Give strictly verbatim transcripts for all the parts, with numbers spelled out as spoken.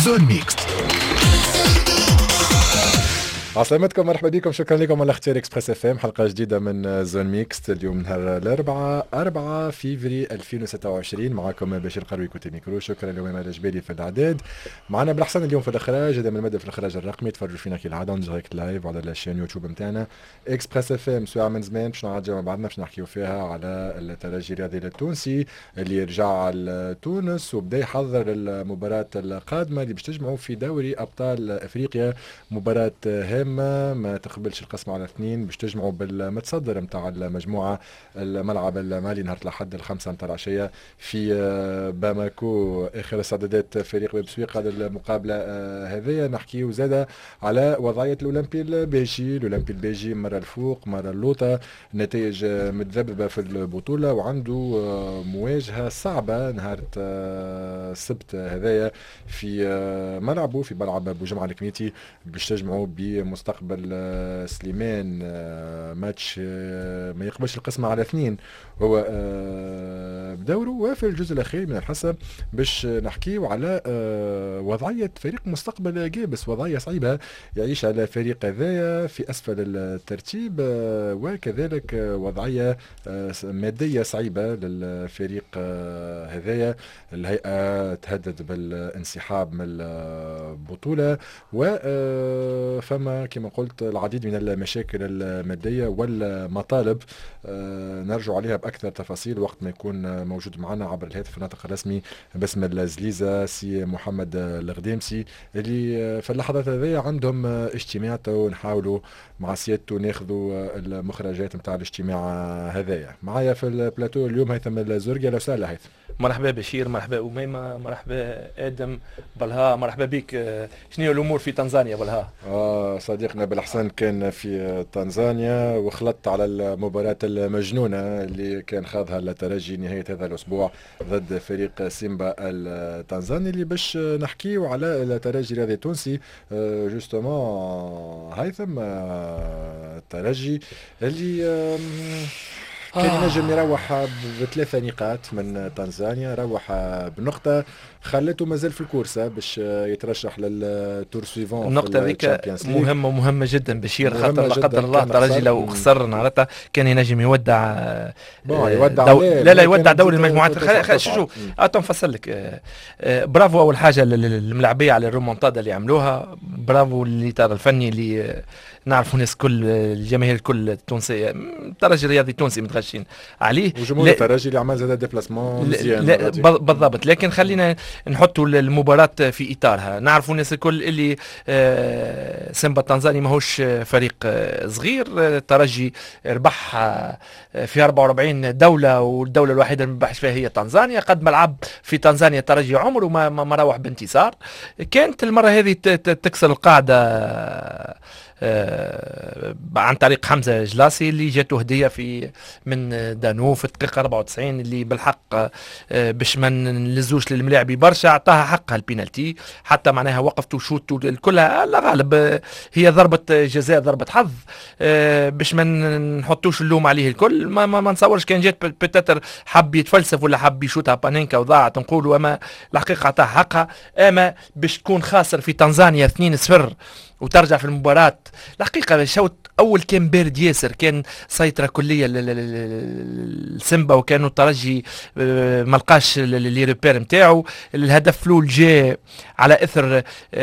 زون ميكس. عسلامتكم، مرحبا بكم، شكرا لكم على اختيار اكسبريس اف ام. حلقه جديده من زون ميكس اليوم نهار الاربعاء أربعة فيفري ألفين وستة وعشرين. معكم بشير قروي كوتي ميكرو. شكرا لهم على جبالي في الاعداد. معنا بالحسن اليوم في الاخراج، هذا من المدى في الاخراج الرقمي. تفرجوا فينا كالعاده اون دايركت لايف على الشين يوتيوب نتاعنا اكسبريس اف ام. سواء من زمان باش نعرجوا مع بعضنا باش نحكيو فيها على الترجي الرياضي التونسي اللي رجع لتونس وبدا يحضر المباراه القادمه اللي باش تجمعوا في دوري ابطال افريقيا. مباراه هامه ما تقبلش القسم على اثنين باش تجمعوا بالمتصدر نتاع المجموعه الملعب المالي نهار الاحد الخمسة نتاع العشيه في باماكو. اخر استعدادات فريق باب سويقه للمقابله هذه. نحكيو زاده على وضعيه الاولمبي البيجي. الاولمبي البيجي مره الفوق مره اللوطه، نتائج متذبذبه في البطوله وعنده مواجهه صعبه نهار السبت هذايا في ملعبه في ملعب بوجمعه الكميتي باش تجمعوا بمستقبل سليمان. ماتش ما يقبلش القسمة على اثنين هو بدوره. وفي الجزء الأخير من الحصة باش نحكيو على وضعية فريق مستقبل جابس، وضعية صعيبة يعيش على فريق هذايا في أسفل الترتيب، وكذلك وضعية مادية صعيبة للفريق هذايا. الهيئة تهدد بالانسحاب من البطولة، وفما كما قلت العديد من المشاكل المادية والمطالب نرجع عليها بأكثر تفاصيل وقت ما يكون موجود معنا عبر الهاتف الناطق الرسمي باسم الزليزة سي محمد الغديمسي، اللي في اللحظات هذه عندهم اجتماع ونحاولوا مع سيادته ناخذوا المخرجات نتاع الاجتماع هذايا. معايا في البلاتو اليوم هيثم الزرقي. اهلا وسهلا هيثم. مرحبا بشير، مرحبا أميمة، مرحبا آدم بلها، مرحبا بك. شنو الأمور في تنزانيا بلها؟ آه صديقنا بالحسن كان في تنزانيا وخلطت على المباراة المجنونة اللي كان خاضها الترجي نهاية هذا الأسبوع ضد فريق سيمبا التنزاني، اللي باش نحكيو على الترجي الرياضي التونسي. آه جوستومون هيثم آه الترجي اللي آه كان ينجم يروح بثلاثة نقاط من تنزانيا، روح بنقطة خلته مازال في الكورسة باش يترشح للتور سويفون. النقطة ذيك مهمة ومهمة جدا بشير، خاطر لا قدر الله الترجي لو خسر نهارتها كان ينجم يودع يودع دو... لا لا يودع دوري المجموعات. خل... شو اتم نفصل لك. برافو اول حاجة للملاعبية على الرومونتادا اللي عملوها، برافو للإطار الفني اللي نعرفوا الناس كل الجماهير الكل التونسية، الترجي الرياضي التونسي متغشين عليه، وجمهور الترجي اللي عمل زاد ديبلاسمون مزيان بالضبط. لكن خلينا نحطوا المباراة في إطارها. نعرفوا الناس الكل اللي آه سيمبا التنزاني ماهوش فريق آه صغير. الترجي ربح آه في أربعة وأربعين دولة، والدولة الوحيدة اللي ربحش فيها هي تنزانيا. قد ما لعب في تنزانيا الترجي عمره ما ما روح بانتصار. كانت المرة هذه تكسر القاعدة آه عن طريق حمزة جلاسي اللي جاته هدية في من دانو في الدقيقة أربعة وتسعين، اللي بالحق آه باش ما نلزوش للملاعبي برشا عطاها حقها البينالتي، حتى معناها وقفت وشوت كلها. لا غالب آه هي ضربة جزاء ضربة حظ، آه باش ما نحطوش اللوم عليه الكل. ما, ما, ما نصورش كان جات بتتر حب يتفلسف ولا حب يشوتها بانينكا وضاعت نقولوا، اما الحقيقة عطاها حقها. اما باش تكون خاسر في تنزانيا اثنين صفر وترجع في المباراة، الحقيقة الشوط أول كان بارد ياسر، كان سيطرة كلية لسيمبا وكانوا الترجي ملقاش اللي ريبير متاعه. الهدف الأول جاء على إثر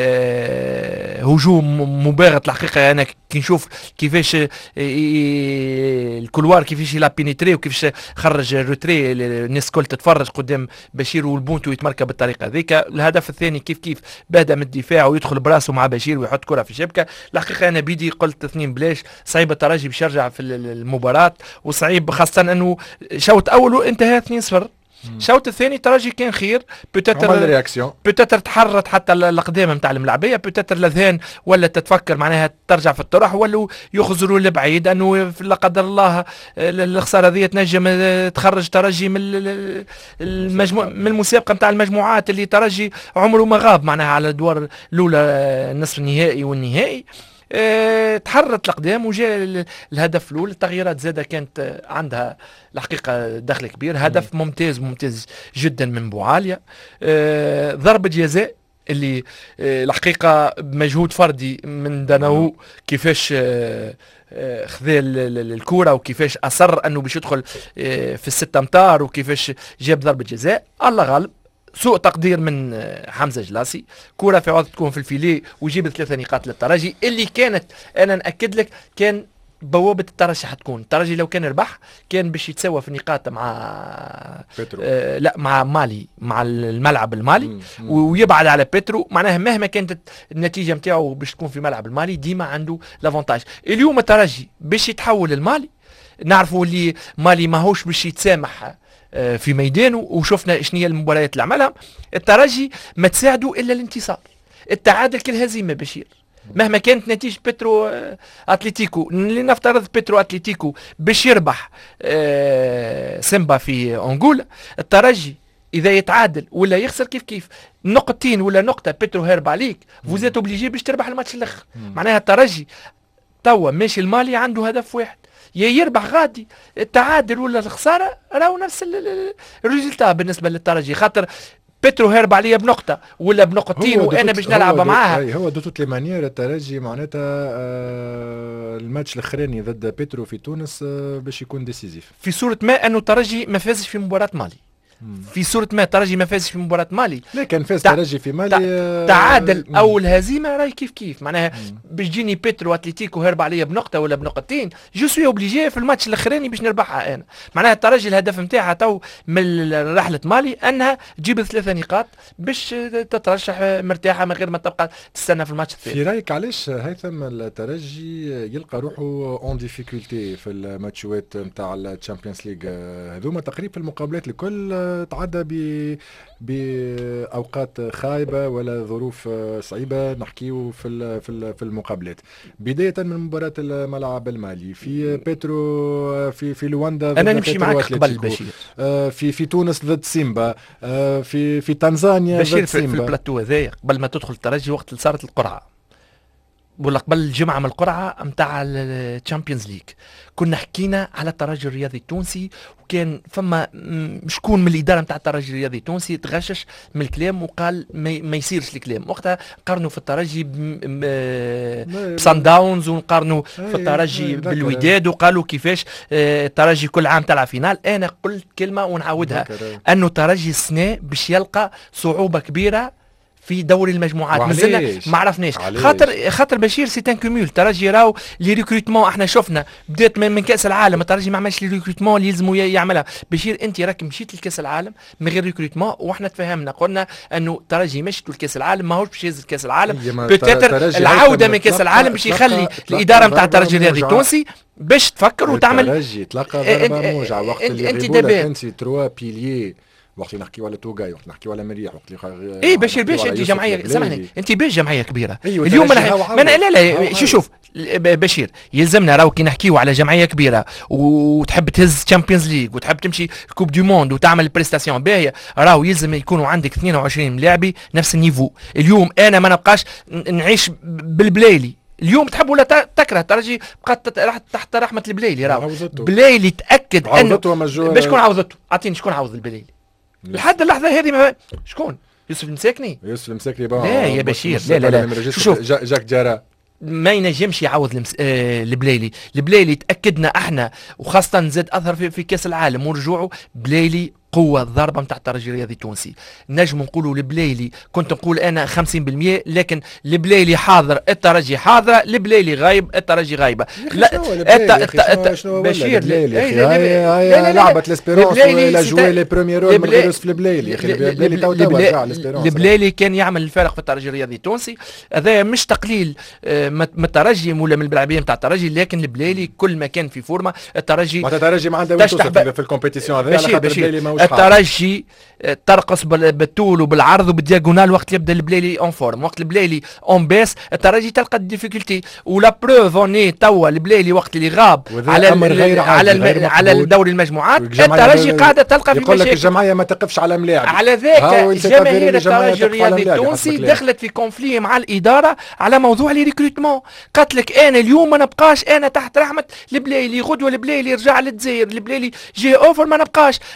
هجوم مباغت. الحقيقة أنا كي نشوف كيفاش الكولوار كيفاش يلا بينيتري وكيفاش خرج الروتري، الناس كل تتفرج قدام بشير والبونتو يتمركب بالطريقة ذيك. الهدف الثاني كيف كيف بدأ من الدفاع ويدخل براسه مع بشير ويحط كرة في الشبكة. الحقيقة أنا بيدي قلت اثنين بلاش صعيب الترجي باش يرجع في المباراة، وصعيب خاصة أنه شوط أول انتهى اثنين صفر. الشوط الثاني الترجي كان خير، بوتاتر بوتاتر تحرت حتى القدام نتاع الملاعبيه، بوتاتر الاذهان ولا تتفكر معناها ترجع في الطرح ولا يخزروا لبعيد، انه لا قدر الله الخساره هذه تنجم تخرج ترجي من المجموع من المسابقه نتاع المجموعات اللي ترجي عمره ما غاب معناها على الادوار الاولى النصف النهائي والنهائي. اه تحرت الأقدام وجاء الهدف الأول. التغييرات زادة كانت عندها الحقيقة دخل كبير. هدف ممتاز ممتاز جدا من بوعاليا. اه ضربة جزاء اللي آه، الحقيقه بمجهود فردي من داناو كيفاش آه، آه، خذ الكوره وكيفاش اصر انه باش يدخل آه، في الست امتار وكيفاش جاب ضربه جزاء. الله غالب، سوء تقدير من آه، حمزه جلاسي، كوره في عوض تكون في الفيلي ويجيب ثلاثه نقاط للترجي اللي كانت، انا ناكد لك كان بوابة الترجي حتكون. الترجي لو كان ربح كان باش يتساوى في النقاط مع بيترو. آه لا مع مالي، مع الملعب المالي، مم. مم. ويبعد على بيترو. معناها مهما كانت النتيجة نتاعو باش تكون في ملعب المالي ديما عنده لافونتاج. اليوم الترجي باش يتحول المالي، نعرفوا اللي مالي ماهوش باش يتسامح آه في ميدانه، وشفنا شنو هي المباريات اللي عملها. الترجي ما تساعده الا الانتصار، التعادل كالهزيمة بشير. مهما كانت نتيجة بيترو اتليتيكو، لنفترض بيترو اتليتيكو باش يربح آه سيمبا في انغولا، الترجي اذا يتعادل ولا يخسر كيف كيف نقطتين ولا نقطة بيترو هرب عليك، فوزيت اوبليجي باش تربح الماتش الاخر. معناها الترجي توا ماشي المالي عنده هدف واحد، يا يربح غادي، التعادل ولا الخسارة راهو نفس الريزلتا بالنسبة للترجي. خاطر بيترو هرب عليا بنقطة ولا بنقطتين وانا باش نلعب معاها. هو دو توت لي مانيير الترجي معناتها آه الماتش الاخراني ضد بيترو في تونس آه باش يكون ديسيزيف. في صورة ما انه الترجي ما فازش في مباراة مالي. في صورة ما الترجي ما فازش في مباراة مالي، لكن فاز الترجي في مالي آه تعادل مم. او الهزيمة راهي كيف كيف. معناها باش جيني بيترو اتليتيكو هرب عليا بنقطة ولا بنقطتين، جو سوي اوبليجي في الماتش الاخراني باش نربحها انا. معناها الترجي الهدف نتاعها تو من رحلة مالي انها تجيب ثلاثة نقاط باش تترشح مرتاحة من غير ما تبقى تستنى في الماتش الثاني. في رايك علاش هيثم الترجي يلقى روحه اون ديفيكولتي في الماتشات نتاع الشامبيونز ليج هذوما تقريبا في المقابلات الكل تعدى ب باوقات خايبه ولا ظروف صعيبه نحكيو في في في المقابلات، بدايه من مباراه الملعب المالي في بيترو في في لواندا انا نمشي معك قبل بشير في في تونس ضد سيمبا في في تنزانيا بشير ضد سيمبا. في البلاتو هذايا قبل ما تدخل الترجي وقت اللي صارت القرعه ولا قبل الجمعه من القرعه نتاع الشامبيونز ليج كنا حكينا على الترجي الرياضي التونسي، وكان فما شكون من الاداره نتاع الترجي الرياضي التونسي تغشش من الكلام وقال ما يصيرش الكلام. وقتها قارنوا في الترجي بسان داونز ونقارنوا في الترجي بالوداد وقالوا كيفاش الترجي كل عام تلعب فينال. انا قلت كلمه ونعاودها انه الترجي السنه باش يلقى صعوبه كبيره في دوري المجموعات. مازلنا ما عرفناش خاطر خاطر بشير سي ان كومول. الترجي راهو لي ريكروتمون احنا شفنا بدات من, من كاس العالم، الترجي ما عملش لي ريكروتمون اللي يلزموا يعملها. بشير انت راك مشيت لكاس العالم من غير ريكروتمون، واحنا تفهمنا قلنا انه الترجي مشيت لكاس العالم ماهوش باش يهز كاس العالم. بتاتر العوده من كاس العالم باش يخلي الاداره نتاع الترجي الرياضي التونسي باش تفكر وتعمل. الترجي تلقى ضربه موجعه وقت اللي يغيبوا انت تروا بيليي، وقت نحكيو على توغاي، وقت نحكيو على مريح، وقت اللي ايه بشير باش انت جمعيه، سامحني انت باش جمعيه كبيره. أيوة اليوم انا من لا لا شو شوف بشير يلزمنا راهو كي نحكيو على جمعيه كبيره وتحب تهز تشامبيونز ليج وتحب تمشي كوب دو موند وتعمل بريستاسيون باهيه، راهو يلزم يكونوا عندك اثنين وعشرين لاعبي نفس النيفو. اليوم انا ما نبقاش نعيش بالبلايلي. اليوم تحب ولا تكره الترجي بقات تحت رحمه البلايلي. راهو بلايلي تاكد انه باش شكون عوضته. اعطيني شكون عوض البلايلي لحد اللحظه هذه. ما شكون؟ يوسف المساكني. يوسف المساكني بقى لا يا بشير لا لا لا شوف جاك جارا ما ينجمش يعوض المس... آه البلايلي. البلايلي تاكدنا احنا وخاصه زاد اثر في, في كاس العالم ورجوعه. بلايلي قوة الضربة نتاع الترجي الرياضي التونسي. نجم نقولوا البلايلي، كنت نقول انا خمسين بالمئة، لكن البلايلي حاضر الترجي حاضرة، البلايلي غايب الترجي غايبة. لا بشير هاي لعبة لاسبيرونس ولا جوي لي بروميير رول من غير في البلايلي. يا اخي البلايلي تو تو رجع لاسبيرونس. البلايلي كان يعمل الفارق في الترجي الرياضي التونسي. هذا مش تقليل من الترجي ولا من اللاعبين نتاع الترجي، لكن البلايلي كل ما كان في فورمه الترجي معناتها الترجي ما عنده في الكومبيتيسيون هذا على خاطر البلايلي ما الترجي ترقص بالطول وبالعرض وبالدياغونال وقت يبدا البلايلي اون فورم. وقت البلايلي اون بيس الترجي تلقى الديفيكولتي. ولا بروف اوني توا البلايلي وقت اللي غاب على ال على ال على الدوري المجموعات الترجي قاعده تلقى في يقول لك الجمعيه ما تقفش على ملاعب. على ذاك جماهير الترجي الرياضي التونسي دخلت في كونفلي مع الاداره على موضوع لي ريكروتمون. قالت لك انا اليوم ما نبقاش انا تحت رحمه البلايلي، غدوه البلايلي رجع للجزائر، البلايلي جي اوفر ما نبقاش. طالبت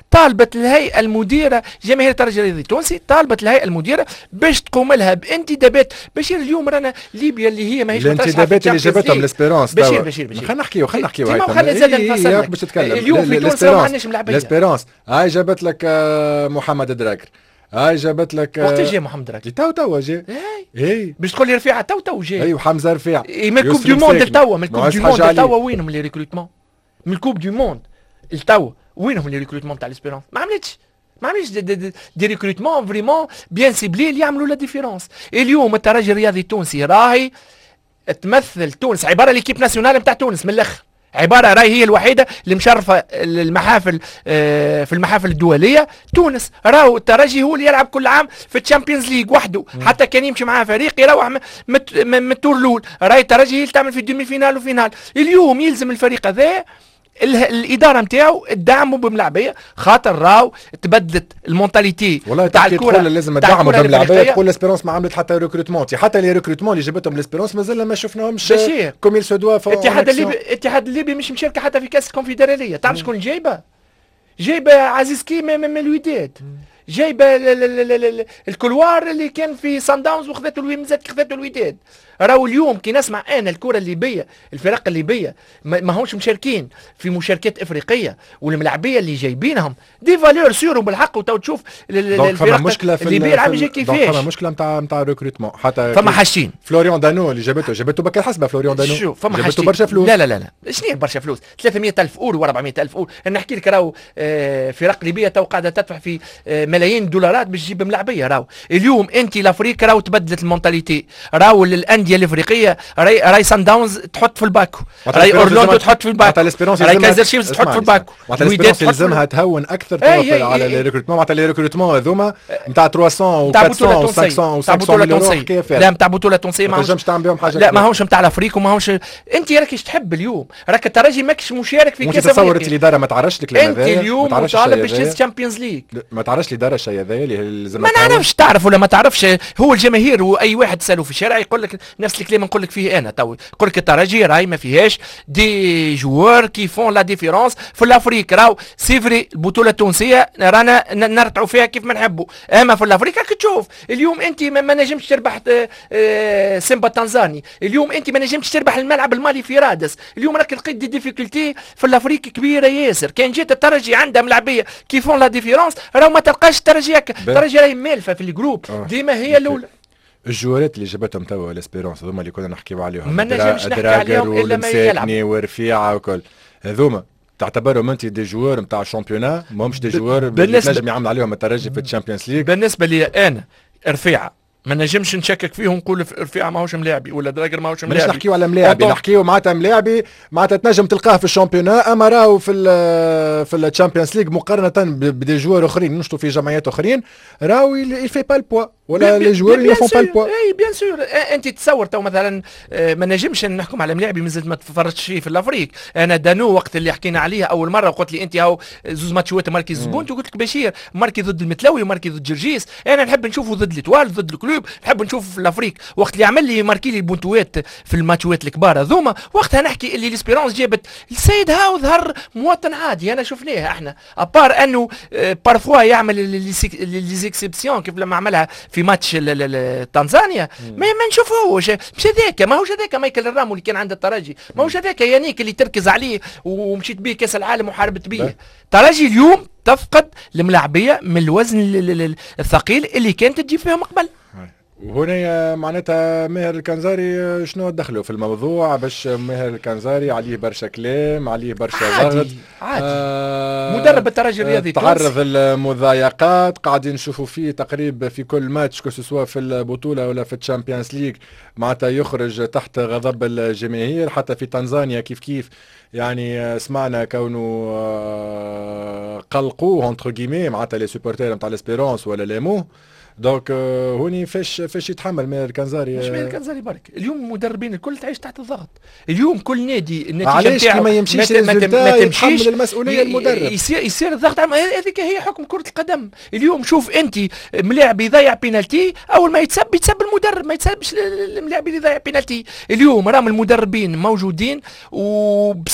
طالبت الهيئه المديره جماهير الترجي الرياضي التونسي طالبت الهيئه المديره باش تقوم لها بانتدابات. بشير اليوم رانا ليبيا اللي هي ماهيش الانتدابات اللي جابتهم لاسبيرونس. بشير بشير بشير خلينا نحكيو خلينا نحكيو خلينا زاد نفصل باش تتكلم. اليوم في تونس ما عندناش ملاعبيه. لاسبيرونس هاي جابت لك محمد دراكر، هاي جابت لك وقت جا محمد دراكر؟ تو تو جا اي باش تقول لي رفيعه تو تو جا. اي وحمزه رفيع من الكوب دو موند لتوا، من الكوب دو موند لتوا وينهم لي ريكروتمون؟ من الكوب دو موند لتوا وينهم لي ريكروتمون تاع لاسبيرونس؟ ما عملتش ما عملتش دي, دي, دي, دي ريكروتمون فريمون بيان سيبلي اللي يعملوا لا ديفيرونس. اليوم الترجي الرياضي التونسي راهي تمثل تونس، عباره ليكيب ناسيونال نتاع تونس من الاخر، عباره راهي هي الوحيده اللي مشرفه المحافل آه في المحافل الدوليه. تونس راهو الترجي هو اللي يلعب كل عام في الشامبيونز ليج وحده، حتى كان يمشي معاه فريق يروح من التور الاول، راهي الترجي هي اللي تعمل في الدومي فينال وفينال. اليوم يلزم الفريق هذا الاداره نتاعو تدعموا بملاعبيه، خاطر راهو تبدلت المونتاليتي تاع الكره. لازم تدعموا بملاعبيه. تقول لاسبيرونس ما عملت حتى ريكروتمون، حتى لي ريكروتمون اللي جابتهم لاسبيرونس مازلنا ما شفناهمش كوم يل سو دوا. الاتحاد الليبي الاتحاد الليبي مش مشاركه حتى في كاس الكونفدراليه. تعرف شكون جايبه؟ جايبه عزيز كيما من الوداد، جايبه الكلوار اللي كان في سان داونز وخذته الويمزات خذته الوداد. راهو اليوم كي نسمع انا الكره الليبيه الفرق الليبيه ما هوش مشاركين في مشاركات افريقيه، والملاعبيه اللي جايبينهم دي فالور سيور بالحق. وتو تشوف الفرق الليبيه العام جاي كيفاش. فما مشكله نتاع نتاع ريكروتمون. حتى فما حاجتين. فلوريان دانو اللي جابته جابته بكل حسبه. فلوريان دانو شوف فما جابته برشا فلوس. لا لا لا لا شنو برشا فلوس؟ ثلاثمية ألف اورو و400 ألف اورو. انا نحكي لك راهو آه فرق ليبيه تو قاعده تدفع في آه ملايين الدولارات باش تجيب ملاعبيه. راهو اليوم انت لافريقيا راهو تبدلت المونتاليتي. راهو الانديه الافريقيه راي راي سان داونز تحط في الباكو، راي اورلاندو تحط في الباكو، راي كايزر شيفز تحط في الباكو. الوداد يلزمها تهون اكثر على لي ريكروتمون. معناتها لي ريكروتمون هذوما نتاع ثلاثمية و400 و500 مليون كيف؟ لا نتاع بطوله تونسيه ما تنجمش تعمل بهم حاجه. لا ماهوش نتاع الافريق وماهوش. انت راكش تحب اليوم راك الترجي ماكش مشارك في كاس افريقيا. تصورت الاداره ما تعرفش الكلام هذا؟ انت اليوم مطالب باش تهز تشامبيونز ليج. ما تعرفش الاداره الشيء هذا اللي لازم ما نعرفش تعرف ولا ما تعرفش. هو الجماهير واي واحد تساله في الشارع يقول لك نفس الكلام نقول لك فيه انا تو. يقول لك الترجي راهي ما فيهاش دي جوار كي فون لا ديفيرونس في الافريق. راهو سيفري البطوله التونسيه رانا نرتعوا فيها كيف ما نحبوا، اما في الافريق راك تشوف اليوم انت ما نجمش تربح سيمبا تنزاني. اليوم انت ما نجمش تربح الملعب المالي في رادس. اليوم راك لقيت دي ديفيكولتي في الافريق كبيره ياسر. كان جيت الترجي عندها ملاعبيه كي فون لا ديفيرونس راهو ما تلقاش الترجي هكا. الترجي راهي مالفه في الجروب ديما هي الاولى. الجوارات اللي جابتهم توا لاسبيرونس هذوما اللي كنا نحكيو عليهم، ما نجمش نحكي عليهم الا ما يلعب ورفيعه وكل هذوما، تعتبرهم انت دي جوار نتاع الشامبيونا ماهمش دي جوار اللي نجم يعمل عليهم الترجي في الشامبيونز ليج؟ بالنسبه لي انا رفيعه ما نجمش نشكك فيهم نقول رفيعه ماهوش ملاعبي ولا دراجر ماهوش ملاعبي. مش نحكيو على ملاعبي، نحكيو معناتها ملاعبي معناتها تنجم تلقاه في الشامبيونا، اما راهو في ال في الشامبيونز ليج مقارنه بدي جوار اخرين نشطوا في جمعيات اخرين راهو يفي با البوا ولا لي جوار يفون با البوا. اي بيان سور. انت تصور تو مثلا ما نجمش نحكم على ملاعبي مازلت ما تفرجتش فيه في الافريق. انا دانو وقت اللي حكينا عليها اول مره وقلت لي انت هاو زوز ماتشات ماركي زبونت وقلت لك بشير ماركي ضد المتلوي وماركي ضد جرجيس. انا نحب نشوفه ضد ليتوال ضد الكلوب، نحب نشوفه في الافريق. وقت اللي عمل لي ماركي لي البونتوات في الماتشات الكبار هذوما وقتها نحكي اللي ليسبيرونس جابت السيد هاو ظهر مواطن عادي. انا شفناه احنا ابار انه بارفوا يعمل لي زيكسيبسيون كيف لما عملها في ماتش تنزانيا ما ما نشوفوش. مش هذاك ماهوش هذاك مايكل الرامو اللي كان عند الترجي، ماهوش هذاك يانيك اللي تركز عليه ومشيت بيه كاس العالم وحاربت بيه. الترجي اليوم تفقد الملاعبيه من الوزن الثقيل اللي كانت تجي فيهم قبل. وهنا معناتها ماهر الكنزاري شنو دخلوا في الموضوع؟ باش ماهر الكنزاري عليه برشا كلام، عليه برشا ضغط. عادي آه مدرب الترجي الرياضي تعرض المضايقات، قاعدين نشوفوا فيه تقريبا في كل ماتش كو سوا في البطوله ولا في الشامبيونز ليج معناتها يخرج تحت غضب الجماهير. حتى في تنزانيا كيف كيف يعني سمعنا كونه قلقوه انتر كيمي معناتها لي سوبورتير نتاع ليسبيرونس ولا لاموه. دونك هوني فاش فاش يتحمل ماهر الكنزاري؟ مش ماهر الكنزاري برك، اليوم المدربين الكل تعيش تحت الضغط. اليوم كل نادي النتيجه علاش ما يمشيش ما, ما تمشيش المسؤوليه المدرب؟ يصير يصير الضغط. هذيك هي حكم كره القدم. اليوم شوف انت ملاعب يضيع بينالتي اول ما يتسب يتسب المدرب، ما يتسبش الملاعب اللي يضيع بينالتي. اليوم راهم المدربين موجودين وبسي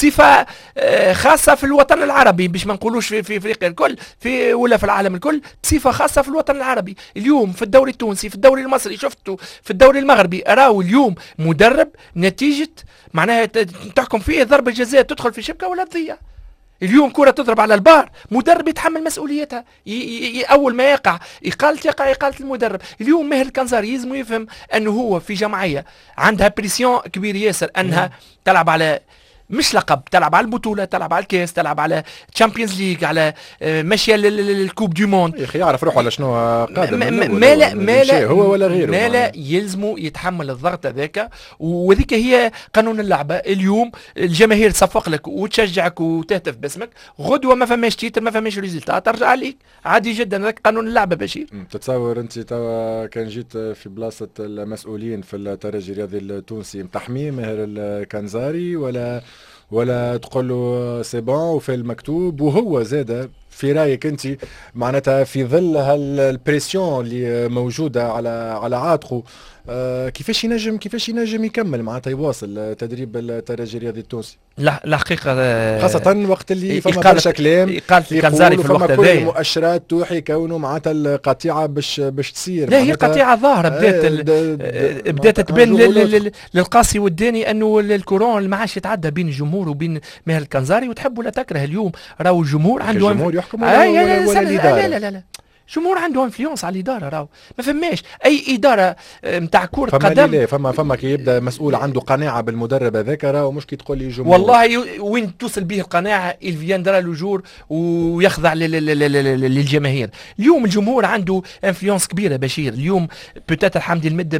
بصفه خاصه في الوطن العربي، باش ما نقولوش في في افريقيا الكل في ولا في العالم الكل، بصفه خاصه في الوطن العربي. اليوم في الدوري التونسي، في الدوري المصري، شفتوا في الدوري المغربي، راهو اليوم مدرب نتيجه معناها تحكم فيه ضربه جزاء تدخل في شبكه ولا تضيع. اليوم كرة تضرب على البار، مدرب يتحمل مسؤوليتها، ي ي ي أول ما يقع إقالة يقع إقالة المدرب. اليوم ماهر الكنزاري يلزم يفهم أنه هو في جمعية عندها بريسيون كبير ياسر أنها تلعب على مش لقب، تلعب على البطولة، تلعب على الكاس، تلعب على تشامبيونز ليج، على ماشية الكوب دو موند. يا اخي يعرف روحه على شنو قادم، ما لا ما لا هو ولا غيره، ما لا يلزمه يتحمل الضغط هذاك، وذيك هي قانون اللعبة. اليوم الجماهير تصفق لك وتشجعك وتهتف باسمك، غدوة ما فماش تيتر، ما فماش ريزلتا، ترجع عليك عادي جدا. هذاك قانون اللعبة بشير. تتصور انت توا كان جيت في بلاصة المسؤولين في الترجي الرياضي التونسي متحميه ماهر الكنزاري، ولا ولا تقول له سي بون وفي المكتوب، وهو زاد في رايك انت معناتها في ظل هالبريسيون اللي موجوده على على عاتقه، آه كيفاش ينجم كيفاش ينجم يكمل معناتها يواصل تدريب الترجي الرياضي التونسي؟ لا الحقيقه آه خاصه وقت اللي فما برشا كلام قال الكنزاري في الوقت هذا، كل المؤشرات توحي كونه معناتها القطيعه باش باش تصير. لا هي قطيعه ظاهره بدات آه بدات تبان للقاسي والداني انه الكورون ما عادش يتعدى بين الجمهور وبين ماهر الكنزاري، وتحب ولا تكره اليوم راهو الجمهور عنده الجمهور يحكم ولا, آه ولا, ولا الاداره؟ لا لا لا لا جمهور عنده انفلونس على الاداره، راهو ما فماش اي اداره نتاع كره فما قدم. لا فما فما كي يبدا مسؤول عنده قناعه بالمدرب هذاك، راهو مش كي تقول لي جمهور والله وين توصل به القناعه الفياندرا لوجور ويخضع للجماهير. اليوم الجمهور عنده انفلونس كبيره بشير. اليوم بوتيتر حمدي المدب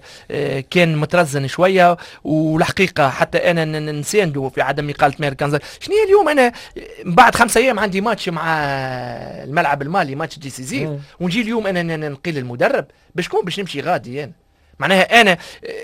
كان مترزن شويه، والحقيقه حتى انا نسانده في عدم اقاله ماهر الكنزاري. شنو هي اليوم انا بعد خمسة ايام عندي ماتش مع الملعب المالي، ماتش دي سي زيف، ونجي اليوم انا نقيل المدرب باش كون باش نمشي غادي انا معناها انا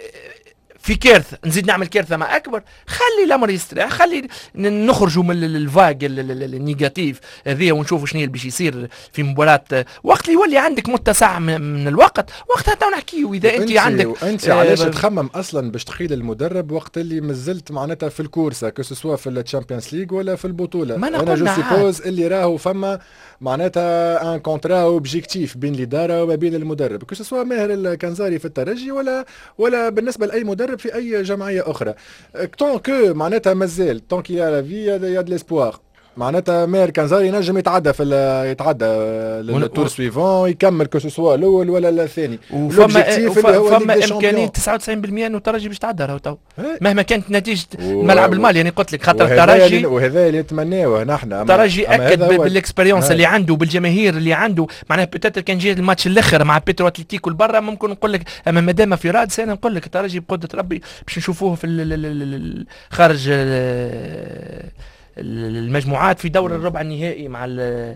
في كارثه نزيد نعمل كارثه ما اكبر. خلي الامر يستريح، خلي نخرجوا من الفاق النيجاتيف هذه ونشوفوا شنو اللي باش يصير في مباراه. وقت اللي يولي عندك متسع من الوقت وقتها تو نحكيو. اذا انت عندك انت علاش تخمم اصلا باش تخيل المدرب وقت اللي مازلت معناتها في الكورسه كو سوا في الشامبيونز ليج ولا في البطوله؟ ما انا جو سيبوز اللي راهو فما معناتها ان كونترا اوبجيكتيف بين الاداره وما بين المدرب، كو سوا ماهر الكنزاري في الترجي ولا ولا بالنسبه لاي مدرب في اي جمعيه اخرى. طون كو معناتها مازال طون كي لا في يا دو ليسبوار، معناتها ماهر كنزاري ينجم يتعدى في يتعدى للتور سويفون، يكمل كو سوا الاول ولا الثاني. وفما فما امكانيه تسعة وتسعين بالمئة انه الترجي باش يتعدى راهو تو مهما كانت نتيجه الملعب المالي. يعني قلت لك خاطر الترجي وهذا اللي نتمناوه نحن. الترجي اكد بالاكسبيريونس اللي عنده بالجماهير اللي عنده، معناها بوتيتر كان جاي الماتش الاخر مع بيترو اتليتيكو لبرا ممكن نقول لك، اما مادام في رادس انا نقول لك الترجي بقدره ربي باش نشوفوه في خارج المجموعات في دور الربع النهائي مع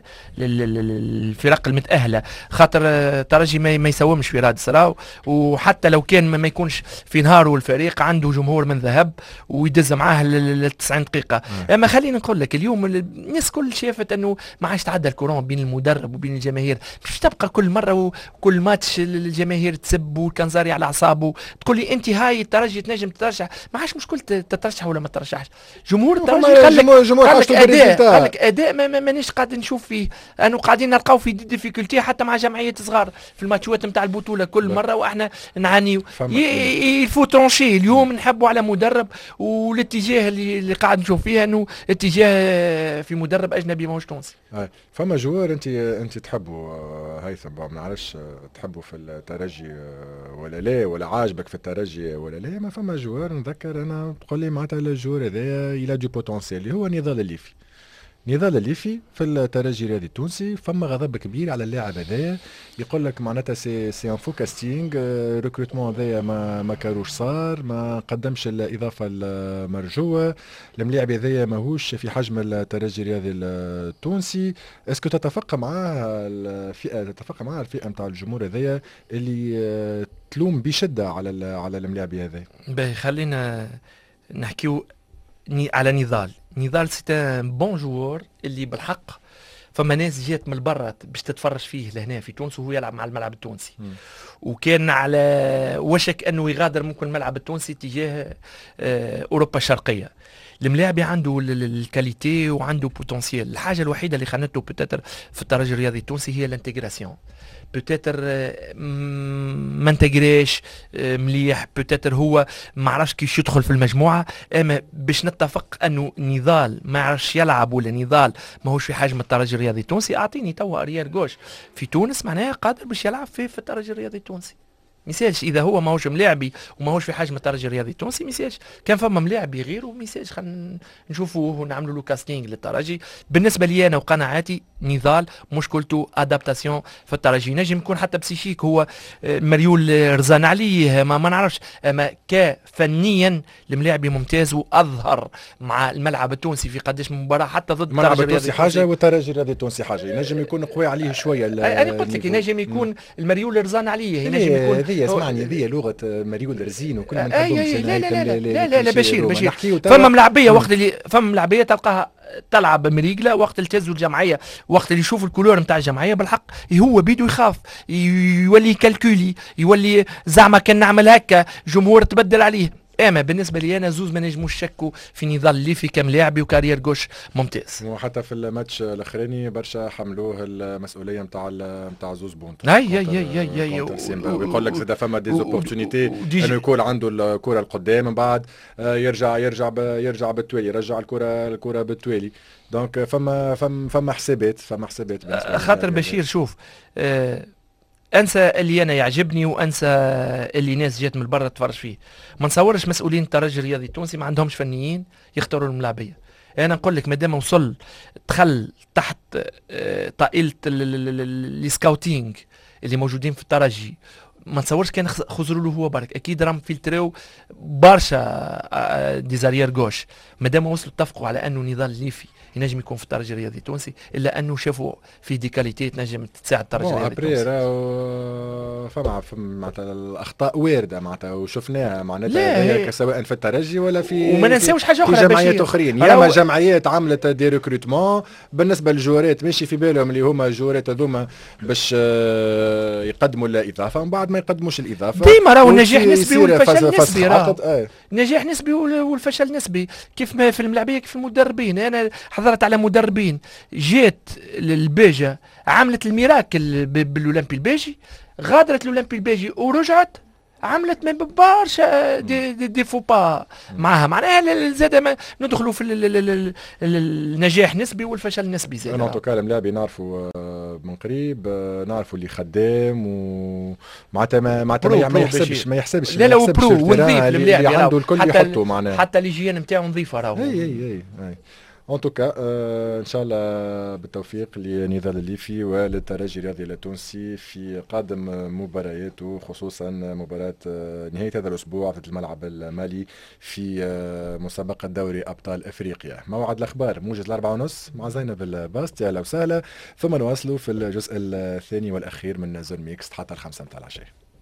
الفرق المتأهلة. خاطر الترجي ما يساومش في رادس راهو، وحتى لو كان ما يكونش في نهاره الفريق عنده جمهور من ذهب ويدز معاه ل تسعين دقيقة. اما خلينا نقول لك اليوم الناس كل شافت انه ما عادش تعدى الكورون بين المدرب وبين الجماهير. مش تبقى كل مرة وكل ماتش الجماهير تسب والكنزاري على اعصابه تقول لي انت هاي الترجي تنجم تترشح. ما عادش مشكلة تترشح ولا ما تترشحش. جمهور الترجي قال لك قال لك اداء قال لك اداء ما مانيش قاعد نشوف فيه، انه قاعدين نلقاو في ديفيكولتي حتى مع جمعيات صغار في الماتشات نتاع البطوله كل مره واحنا نعانيو. يفو ترونشي اليوم نحبوا على مدرب، والاتجاه اللي, اللي قاعد نشوف فيه انه اتجاه في مدرب اجنبي ماهوش تونسي. فما جوار انت انت تحبوا هيثم، ما نعرفش تحبوا في الترجي ولا لا، ولا عاجبك في الترجي ولا لا؟ ما فما جوار نذكر انا تقول لي معناتها الجوار هذايا الى دو بوتونسيال اللي هو نضال الليفي. نضال الليفي في الترجي الرياضي التونسي فما غضب كبير على اللاعب هذايا، يقول لك معناتها سي سي ان فو كاستينغ، ريكروتمون هذايا ما ما كاروش صار، ما قدمش الاضافه المرجوه، الملاعب هذايا ماهوش في حجم الترجي الرياضي التونسي. اسكو تتفق معاه الفئه تتفق معاه الفئه نتاع الجمهور هذايا اللي تلوم بشده على على الملاعب هذايا؟ باهي خلينا نحكيو على نضال. نضال سي بون جوور اللي بالحق فما ناس جات من برا باش تتفرج فيه لهنا في تونس وهو يلعب مع الملعب التونسي، م. وكان على وشك انه يغادر ممكن الملعب التونسي تجاه اوروبا الشرقيه. الملاعبي عنده الكاليتي وعنده بوتنسيال. الحاجه الوحيده اللي خانته بتاتر في الترجي الرياضي التونسي هي الانتجراسيون. بتاتر ما انتجريش مليح، بتاتر هو ما عرفش كيف يدخل في المجموعه. اما باش نتفق انه نضال ما عرفش يلعب ولا نضال ماهوش في حجم الترجي الرياضي التونسي، اعطيني توا اريير جوش في تونس معناها قادر باش يلعب في, في الترجي الرياضي التونسي. ميسالش اذا هو ماهوش ملاعبي وماهوش في حجم الترجي الرياضي التونسي، ميسالش كان فما ملاعبي غيره ميسالش. خلينا نشوفوه ونعملوا له كاستينغ للترجي. بالنسبه لي انا وقناعاتي نضال مشكلته ادابتاسيون في الترجي. نجم يكون حتى بسيشيك هو مريول رزان عليه ما, ما نعرفش، اما كفنيا الملاعبي ممتاز واظهر مع الملعب التونسي في قداش من مباراه حتى ضد الملعب التونسي حاجه والترجي الرياضي التونسي حاجه. ينجم يكون قوي عليه شويه. انا قلت لك ينجم يكون المريول رزان عليه، ينجم يكون هذه اسمعني هذه لغه مريول رزين وكل من لا لا لا لا لا لا لا بشير بشير فما ملعبيه وقت اللي فما ملعبيه تلقاها تلعب مريقله وقت اللي تهزوا الجمعيه، وقت اللي يشوف الكولور نتاع الجمعيه بالحق هو بيدو يخاف يولي كالكولي يولي زعما كان نعمل هكا جمهور تبدل عليه. اما بالنسبه لي انا زوز ما نجموش شكوا في نضال اللي في كم لاعبي وكارير جوش ممتاز. وحتى في الماتش الاخراني برشا حملوه المسؤوليه نتاع نتاع زوز بونت. اي اي اي اي اي ويقول لك زاد فما دي زوبورتونيتي انه يكون عنده الكره القدام من بعد يرجع يرجع يرجع بالتوالي يرجع الكره الكره بالتوالي. دونك فما فما فما حسابات فما حسابات خاطر بشير. شوف آه انسى اللي انا يعجبني وانسى اللي ناس جات من برا تفرج فيه. ما نصورش مسؤولين الترجي الرياضي التونسي ما عندهمش فنيين يختاروا الملاعبيه. انا نقول لك مادام وصل دخل تحت طائله السكاوتينغ اللي موجودين في الترجي، ما نتصورش كان خزروا له هو برك، اكيد راهم فلتريو برشا ديزاريير جوش. مادام وصلوا اتفقوا على انه نضال الليفي ينجم يكون في الترجي الرياضي التونسي، الا انه شافوا في دي كاليتي تنجم تساعد الترجي الرياضي التونسي. فما معناتها الاخطاء وارده معناتها وشفناها معناتها سواء في الترجي ولا في وما ننساوش حاجه اخرى في جمعيات اخرين. ياما جمعيات عملت دي ريكروتمون بالنسبه للجوارات ماشي في بالهم اللي هما الجوارات هذوما باش يقدموا الاضافه ومن بعد ما يقدموش الاضافه. ديما راهو النجاح نسبي والفشل نسبي. راهو النجاح نسبي والفشل نسبي كيف ما في الملاعبيه كيف المدربين. انا حضرت على مدربين جات للبيجا عملت الميراكل بالاولمبي البيجي، غادرت الاولمبي البيجي ورجعت عملت من برشا دي, دي, دي فوبا معها. معناها زاد ندخلوا في ال ال ال النجاح نسبي والفشل نسبي زاد. انا توكا الملاعبي نعرفوا من قريب نعرفوا اللي خدام ومعناتها ما معناتها ما يحسبش ما يحسبش لا لا وبرو ونظيف الملاعبي عنده الكل يحطوا معناها حتى الهيجين نتاعو نظيفه راهو. اي اي اي ان توكا ان شاء الله بالتوفيق لنضال الليفي وللترجي الرياضي التونسي في قادم مبارياته، خصوصا مباراة نهاية هذا الاسبوع ضد الملعب المالي في مسابقة دوري ابطال افريقيا. موعد الاخبار موجز الاربعة ونص مع زينب الباست. اهلا وسهلا، ثم نواصلوا في الجزء الثاني والاخير من زون ميكس حتى الخمسة متاع العشاء.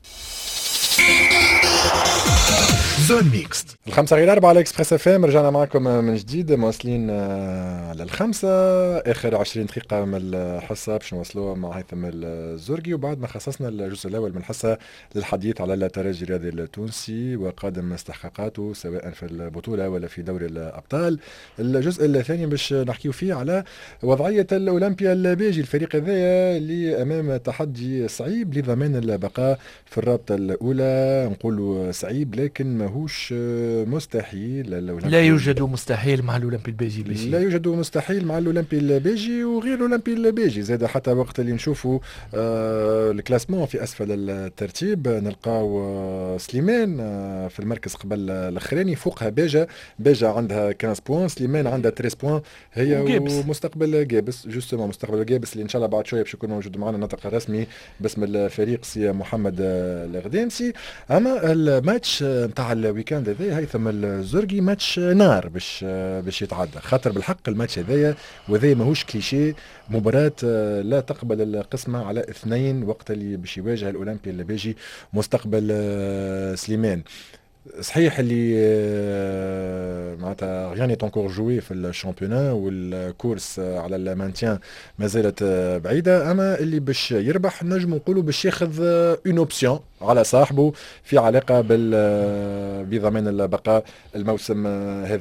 زون ميكست الخمسة غير أربعة على إكسبريس اف ام. رجعنا معكم من جديد مواصلين على الخمسة، آخر عشرين دقيقة من الحصة باش نوصلوها مع هيثم الزرقي، وبعد ما خصصنا الجزء الأول من الحصة للحديث على الترجي الرياضي التونسي وقادم استحقاقاته سواء في البطولة ولا في دوري الأبطال. الجزء الثاني باش نحكيو فيه على وضعية الأولمبيا البيجي، الفريق هذايا اللي أمام تحدي صعيب لضمان البقاء في الرابطة الأولى. نقولوا صعيب لكن ماهوش مستحيل. لا يوجد مستحيل مع الأولمبي البيجي بشي. لا يوجد مستحيل مع الأولمبي البيجي وغير الأولمبي البيجي زاد. حتى وقت اللي نشوفوا آه الكلاسمون في أسفل الترتيب نلقاو آه سليمان آه في المركز قبل الأخراني، فوقها بيجا بيجا عندها خمسة بوان، سليمان عندها ثلاثة بوان هي ومستقبل جابس. جوستومون مستقبل جابس اللي إن شاء الله بعد شوية باش يكون موجود معنا نطق رسمي باسم الفريق سي محمد الغدامسي. اما الماتش نتاع الويكاند هذا هيثم الزرقي ماتش نار باش باش يتعدى، خاطر بالحق الماتش هذايا وهذا ماهوش كليشيه، مباراة لا تقبل القسمة على اثنين وقت اللي باش يواجه الأولمبي اللي بيجي مستقبل سليمان. صحيح اللي معناتها غيان تونكور جوي في الشامبيونا والكورس على المانتيان ما زالت بعيده، اما اللي باش يربح نجم نقولوا باش ياخذ اون اوبسيون على صاحبه في علاقه بال بضمان البقاء الموسم هذا.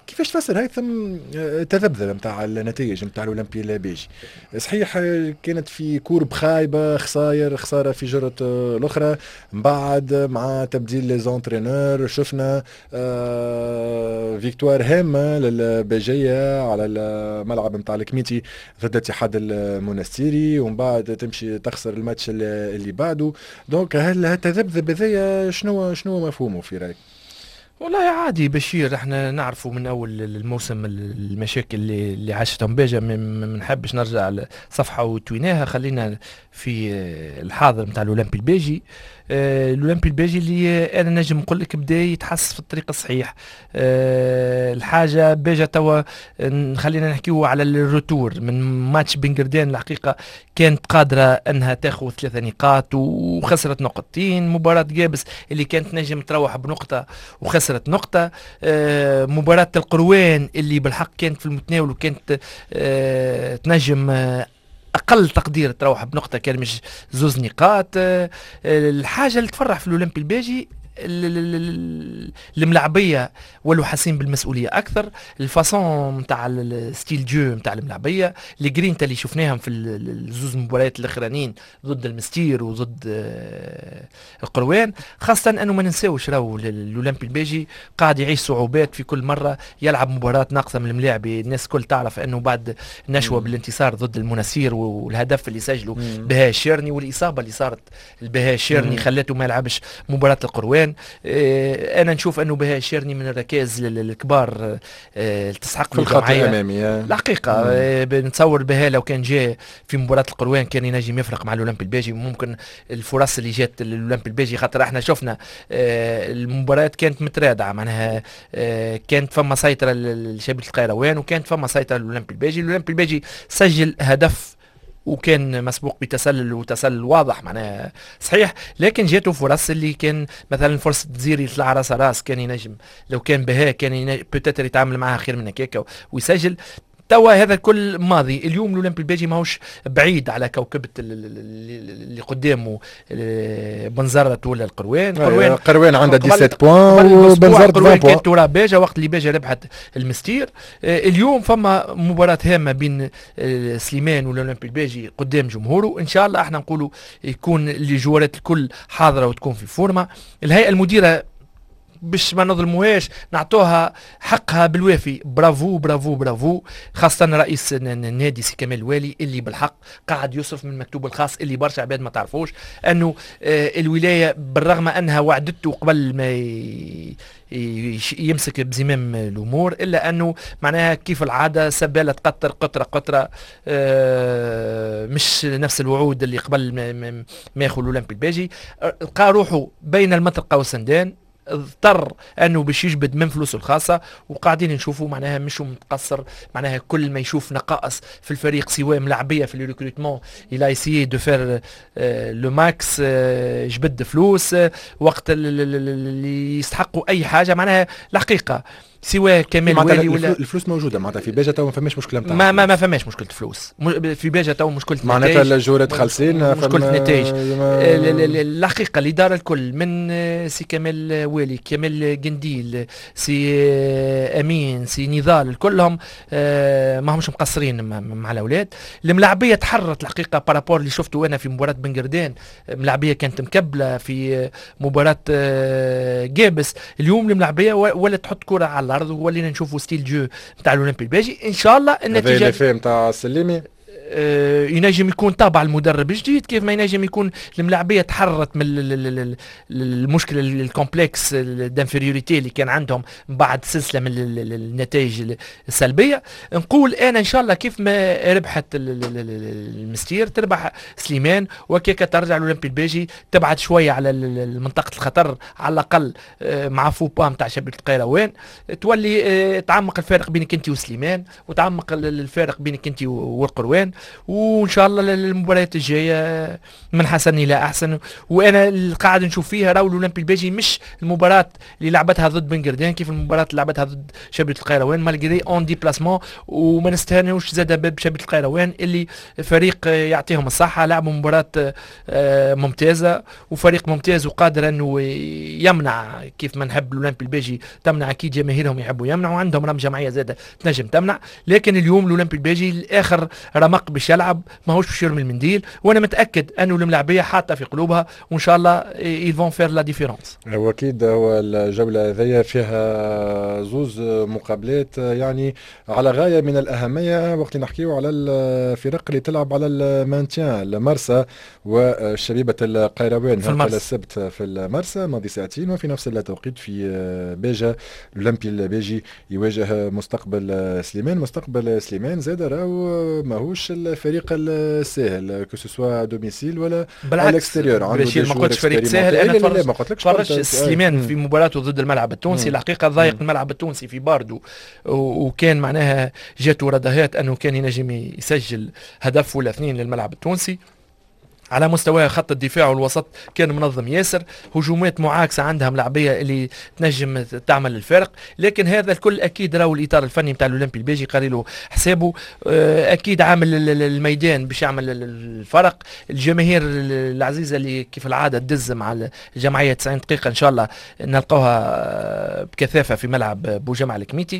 كيفاش تفسر هيثم تذبذب نتاع النتائج نتاع الاولمبي البيجي؟ صحيح كانت في كورب خايبه، خساير خساره في جرة الاخرى، من بعد مع تبديل لي زونترينور شفنا آه فيكتوار هامه للبيجيه على الملعب نتاع الكميتي ضد اتحاد المنستيري، ومن بعد تمشي تخسر الماتش اللي بعده. دونك هل التذبذب هذايا شنو شنو مفهومه في رايك؟ والله عادي بشير، احنا نعرفوا من اول الموسم المشاكل اللي, اللي عاشتهم بيجا، ما نحبش نرجع لصفحه وتويناها، خلينا في الحاضر نتاع الاولمبي البيجي. آه الاولمبي البيجي اللي انا نجم نقول لك بدا يتحسس في الطريق الصحيح. آه الحاجه بيجا توا خلينا نحكيو على الروتور من ماتش بنجردان، الحقيقه كانت قادره انها تاخذ ثلاثه نقاط وخسرت نقطتين. مباراه جابس اللي كانت نجم تروح بنقطه وخسرت نقطه. آه مباراه القروان اللي بالحق كانت في المتناول وكانت آه تنجم آه اقل تقدير تروح بنقطه، كان مش زوز نقاط. الحاجه اللي تفرح في الاولمبي الباجي الملعبيه ولو حاسين بالمسؤوليه اكثر، الفاسون نتاع الستيل جو نتاع الملعبيه، الجرينتا اللي شفناهم في الزوز مباريات الاخرانيين ضد المستير وضد القروان، خاصه انه ما ننساوش راهو الاولمبي الباجي قاعد يعيش صعوبات في كل مره يلعب مباراه ناقصه من الملاعبي. الناس كل تعرف انه بعد نشوه بالانتصار ضد المناسير والهدف اللي سجله بها الشيرني والاصابه اللي صارت بها الشيرني خلته ما يلعبش مباراه القروان. اه انا نشوف انه بها الشيرني من الركائز الكبار اه تستحق في الخط الامامي الحقيقه. اه بنتصور بها لو كان جاء في مباراه القروان كان ينجم يفرق مع الاولمبي الباجي. ممكن الفرص اللي جات للاولمبي الباجي، خاطر احنا شفنا اه المباريات كانت مترادعه، معناها اه كانت فما سيطره لشبكه القيروان وكانت فما سيطره للاولمبي الباجي. الاولمبي الباجي سجل هدف وكان مسبوق بتسلل وتسلل واضح معناها صحيح، لكن جاته فرص اللي كان مثلا فرصه تزيري يطلع راس راس كان ينجم، لو كان بها كان بوتيتر يتعامل معها خير من هكاك ويسجل. توا هذا الكل ماضي. اليوم الاولمبي الباجي ماهوش بعيد على كوكبه اللي قدامه بنزرت ولا القروان. القروان القروان عندها سبعة عشر بوان وبنزرت عشرين بوان. كانت ترى باجا وقت اللي باجا ربحت المستير. اليوم فما مباراه هامه بين سليمان والاولمبي الباجي قدام جمهوره، ان شاء الله احنا نقولوا يكون الجوارات الكل حاضره وتكون في فورمه. الهيئه المديره باش ما نظلموهاش نعطوها حقها بالوافي، برافو برافو برافو، خاصة رئيس النادي سي كمال الوالي اللي بالحق قاعد يصرف من المكتوب الخاص اللي برشا عباد ما تعرفوش انه آه الولاية بالرغم انها وعدته قبل ما يمسك بزمام الامور، الا انه معناها كيف العاده سباله تقطر قطره قطره، آه مش نفس الوعود اللي قبل ما, ما ياخذ الاولمبي الباجي. لقى روحه بين المطرقه والسندان، اضطر انه باش يجبد من فلوسه الخاصه، وقاعدين نشوفوا معناها مش متقصر، معناها كل ما يشوف نقائص في الفريق سواء ملاعبيه في الريكروتمون الى ايسيي دو فير لو ماكس، جبد فلوس آه وقت اللي يستحقوا اي حاجه. معناها الحقيقه سواء كمال والي ولا الفلوس موجوده معناتها في باجا تو ما فماش مشكله نتاع ما ما, ما فماش مشكله فلوس في باجا تو مشكله معناتها الجورات خالصين مشكله نتائج. الحقيقه الاداره الكل من سي كمال والي كمال قنديل سي امين سي نضال كلهم ما همش مقصرين مع الاولاد. الملاعبيه تحررت الحقيقه بارابور اللي شفته انا في مباراه بنجردان، ملاعبيه كانت مكبله في مباراه جابس. اليوم الملاعبيه ولا تحط كره على الارض وولينا نشوفوا ستيل جو نتاع الاولمبي الباجي. ان شاء الله النتيجه هذا نتاع السليمي آه ينجم يكون تابع المدرب الجديد، كيف ما ينجم يكون الملاعبيه تحررت من المشكله الكومبلكس الدانفيريوريتي اللي كان عندهم بعد سلسله من النتائج السلبيه. نقول انا ان شاء الله كيف ما ربحت المستير تربح سليمان، وكيكا ترجع الاولمبي الباجي تبعد شويه على منطقه الخطر على الاقل آه مع فوبا نتاع شبكه القيروان، تولي آه تعمق الفارق بينك انت وسليمان وتعمق الفارق بينك انت والقروان. وان شاء الله المباريات الجايه من حسن الى احسن. وانا اللي قاعد نشوف فيها راهو الاولمبي البيجي مش المباراه اللي لعبتها ضد بن قردان كيف المباراه اللي لعبتها ضد شبيبه القيروان مالغري اون ديبلاسمون، وما نستهانوش زاد بشبيبه القيروان اللي فريق يعطيهم الصحه، لعبوا مباراه ممتازه وفريق ممتاز وقادر انه يمنع كيف ما نحب الاولمبي البيجي تمنع، اكيد جماهيرهم يحبوا يمنعوا، وعندهم رمز جمعيه زاده تنجم تمنع. لكن اليوم الاولمبي البيجي الاخر رمق باش يلعب ماهوش باش يرمي المنديل، وانا متاكد انه الملاعبيه حاطه في قلوبها وان شاء الله يفون فير لا ديفيرونس. هو اكيد هو الجوله هذيا فيها زوز مقابلات يعني على غايه من الاهميه وقت نحكيو على الفرق اللي تلعب على المانتيان، المرسى وشبيبه القيروان هذا السبت في المرسى ماضي ساعتين، وفي نفس التوقيت في بيجا الاولمبي البيجي يواجه مستقبل سليمان. مستقبل سليمان زاد راهو ماهوش الفريق السهل كو سوسوا دوميسيل ولا بالاكستيريور، عنده ما قلتش فريق سهل. انا لا ما قلتلكش فرج سليمان في مباراته ضد الملعب التونسي الحقيقه ضايق الملعب التونسي في باردو، وكان معناها جاته ردهات انه كان ينجم يسجل هدف ولا اثنين للملعب التونسي. على مستوى خط الدفاع والوسط كان منظم ياسر، هجومات معاكسه عندها ملاعبيه اللي تنجم تعمل الفارق. لكن هذا الكل اكيد راهو الاطار الفني نتاع الاولمبي البيجي قاري له حسابه، اكيد عامل الميدان باش يعمل الفرق. الجماهير العزيزه اللي كيف العاده تدز مع الجمعيه تسعين دقيقه ان شاء الله نلقاوها بكثافه في ملعب بوجمع الكميتي.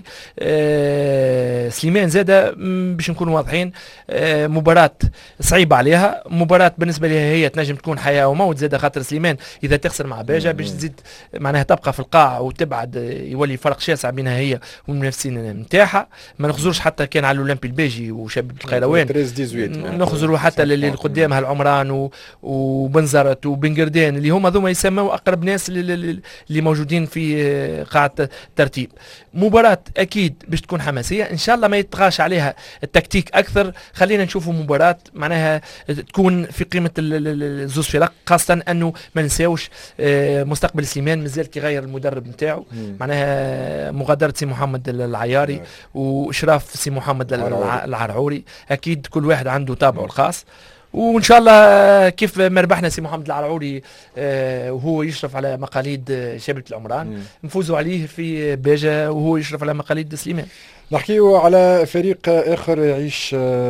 سليمان زاده باش نكونوا واضحين مباراه صعيبه عليها، مباراه بالنسبه لها هي تنجم تكون حياه وموت زاد، خاطر سليمان اذا تخسر مع باجا باش تزيد معناها تبقى في القاع وتبعد، يولي فرق شاسع بينها هي والمنافسين نتاعها. ما نخزروش حتى كان على الاولمبي البيجي وشبيبه القيروان، نخزروا حتى اللي قدامها العمران وبنزرت وبن قردان اللي هما ذوما يسموا اقرب ناس اللي موجودين في قاعه الترتيب. مباراه اكيد باش تكون حماسيه ان شاء الله، ما يتغاش عليها التكتيك اكثر، خلينا نشوفوا مباراه معناها تكون في قيمه الزوز فرق، خاصه انه ما نساوش مستقبل سليمان مازال كيغير المدرب نتاعو، معناها مغادره سي محمد العياري واشراف سي محمد العرعوري، اكيد كل واحد عنده طابعه الخاص. وان شاء الله كيف ما ربحنا سي محمد العرعوري وهو يشرف على مقاليد شبيبه العمران نفوزوا عليه في باجا وهو يشرف على مقاليد سليمان. نحكيو على فريق اخر يعيش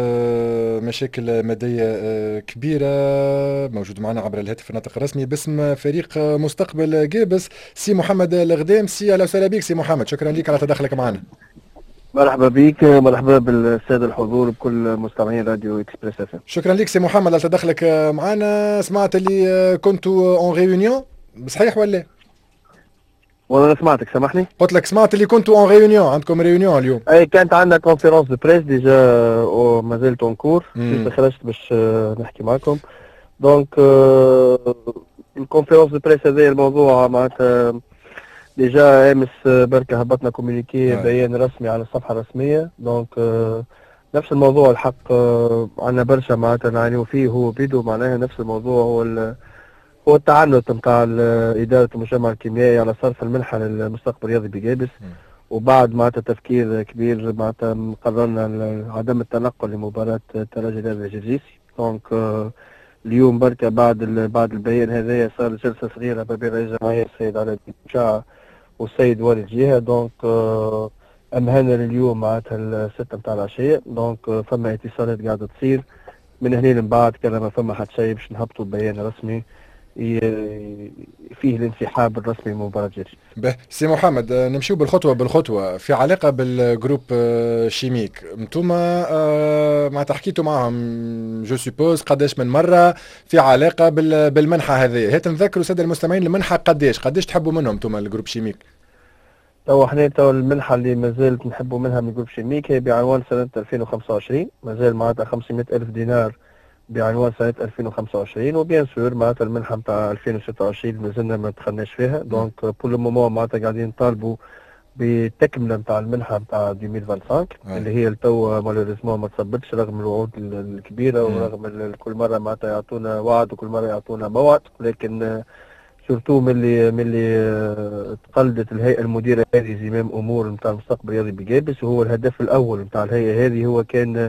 مشاكل ماديه كبيره، موجود معنا عبر الهاتف الناطق الرسمي باسم فريق مستقبل جابس سي محمد الغدام. سي اهلا وسهلا بك سي محمد، شكرا لك على تدخلك معنا. مرحبا بك، مرحبا بالساده الحضور بكل مستمعين راديو اكسبريس اف ام. شكرا لك سي محمد على تدخلك معنا. سمعت اللي كنتوا اون ريونيون صحيح ولا؟ والله انا سمعتك، سامحني. قلت لك سمعت اللي كنتوا اون ريونيون، عندكم ريونيون اليوم. اي كانت عندنا كونفيرونس دو بريس ديجا وما زلت اون كور، خرجت باش نحكي معكم. دونك الكونفيرونس دو بريس هذا الموضوع معناتها ديجا امس بركة هبطنا كوميونيكي بيان رسمي على الصفحه الرسميه. دونك نفس الموضوع الحق عندنا برشا معناتها نعانيو فيه، هو بيدو معناها نفس الموضوع هو هو التعنت نتاع إدارة المجتمع الكيميائي على صرف المنحة للمستقبل الرياضي بجابس، وبعد معناتها تفكير كبير معناتها قررنا عدم التنقل لمباراة الترجي الرياضي الجرجيسي. دونك اليوم بركة بعد بعد البيان هذايا صار جلسة صغيرة ما بين رئيس الجمعية السيد علاء الدين بوشاع والسيد والي الجهة. دونك أمهلنا لليوم معناتها الستة نتاع العشية. دونك فما اتصالات قاعدة تصير من هنا من بعد كان ما فما حد شيء باش نهبطوا بيان رسمي فيه الانسحاب الرسمي من مباراة جيرجي. به سي محمد نمشيو بالخطوة بالخطوة في علاقة بالجروب شيميك. انتوما ما تحكيتوا معهم جو سوبوز قداش من مرة في علاقة بالمنحة هذه؟ هات نذكروا سادة المستمعين المنحة قداش قداش تحبوا منهم انتوما الجروب شيميك؟ تو احنا تو المنحة اللي مازالت نحبوا منها من جروب شيميك هي بعنوان سنة ألفين وخمسة وعشرين، مازال معناتها خمسمائة ألف دينار بعنوان سنة ألفين وخمسة وعشرين، وبيان سور معناتها المنحة نتاع ألفين وستة وعشرين مازلنا ما دخلناش فيها. دونك بور لو مومون معناتها قاعدين نطالبوا بتكملة نتاع المنحة نتاع ألفين وخمسة وعشرين اللي هي التو مالوريزمون ما تصبتش رغم الوعود الكبيرة ورغم كل مرة معناتها يعطونا وعد وكل مرة يعطونا موعد، ولكن سورتو ملي ملي تقلدت الهيئة المديرة هذه زمام أمور نتاع المستقبل الرياضي بجابس، وهو الهدف الأول نتاع الهيئة هذه هو كان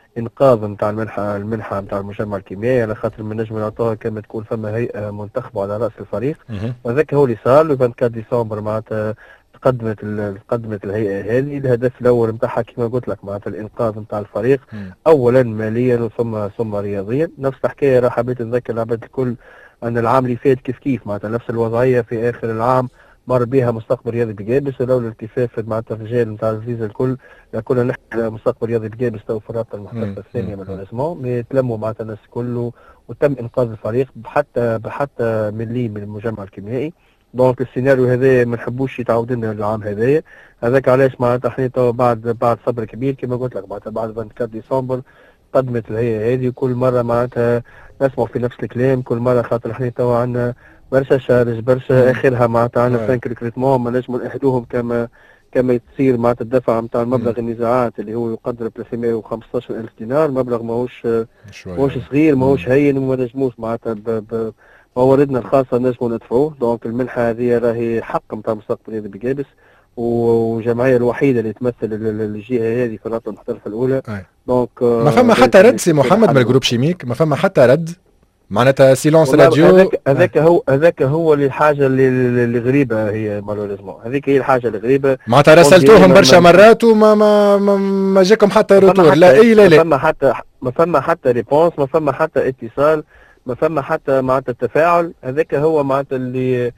انقاذ نتاع المنحه المنحه نتاع المجمع الكيميائي، على خاطر من نجم نعطوها كما تكون فما هيئه منتخبه على راس الفريق. وهذاك هو اللي صار لو أربعة وعشرين ديسمبر معناتها تقدمت تقدمت الهيئه هذه. الهدف الاول نتاعها كما قلت لك معناتها الانقاذ نتاع الفريق م. اولا ماليا ثم ثم رياضيا. نفس الحكايه راه حبيت نذكر العباد الكل ان العام اللي فات كيف كيف معناتها نفس الوضعيه في اخر العام مر بها مستقبل رياضي بجابس، ولولا الالتفاف معناتها الرجال نتاع الفيزا الكل كنا نحكي على مستقبل رياضي بجابس تو في الرابطه المحترفه الثانيه من الاسماء يتلموا معناتها الناس كله وتم انقاذ الفريق حتى بحتى مليم من المجمع الكيميائي. دونك السيناريو هذا ما نحبوش يتعاود لنا العام هذايا. هذاك علاش معناتها حنا تو بعد بعد صبر كبير كما قلت لك معناتها بعد أربعة وعشرين ديسمبر قدمت الهيئه هذه، وكل مره معناتها نسمع في نفس الكلام كل مره، خاطر حنا تو عندنا برشا شارج برشا اخرها معناتها عندنا خمسة ريكروتمون ما نجموا نأهلوهم كما كما تصير معناتها الدفع نتاع المبلغ النزاعات اللي هو يقدر ثلاثمائة وخمسطاش ألف دينار، مبلغ ماهوش ماهوش صغير ماهوش هين وما نجموش معناتها مواردنا الخاصه نجموا ندفعوه. دونك المنحه هذه راهي حق نتاع مستقبل رياضي بجابس، والجمعيه الوحيده اللي تمثل الجهه هذه في الرابطه المحترفه الاولى. دونك ما فما حتى رد سي محمد من الجروب شيميك، ما فما حتى رد معناتها سيلونس راديو. هذاك هذاك هو هذاك هو اللي الحاجه اللي, اللي غريبه هي مالوريزمون، هذيك هي الحاجه الغريبه. معناتها رسلتوهم برشا مرات وما ما ما, ما جاكم حتى روتور؟ لا اي لا لا ما فما حتى ما فما حتى ريبونس، ما فما حتى اتصال، ما فما حتى معناتها التفاعل. هذاك هو معناتها اللي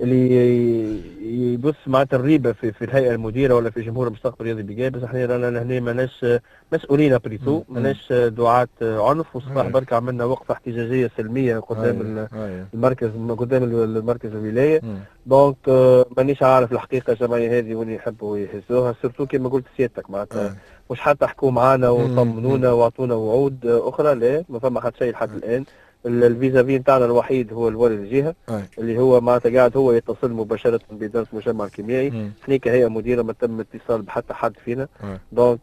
اللي يبص معناتها الريبه في, في الهيئه المديره ولا في جمهور المستقبل الرياضي بجابس. احنا رانا هنا ماناش مسؤولين بريتو، ماناش دعاة عنف، وصباح بركة عملنا وقفه احتجاجيه سلميه قدام المركز قدام المركز الولايه. دونك مانيش عارف الحقيقه الجمعيه هذه وين يحبوا يهزوها، سيرتو كما قلت سيادتك معناتها مش حتى حكوا معنا وطمنونا واعطونا وعود اخرى، لا ما فما حتى شيء لحد الان. الفيزافي نتاعنا الوحيد هو الوالي الجهه أي. اللي هو معناتها قاعد هو يتصل مباشره باداره المجمع الكيميائي. احنا كهيئه مديره ما تم اتصال بحتى حد فينا. أي. دونك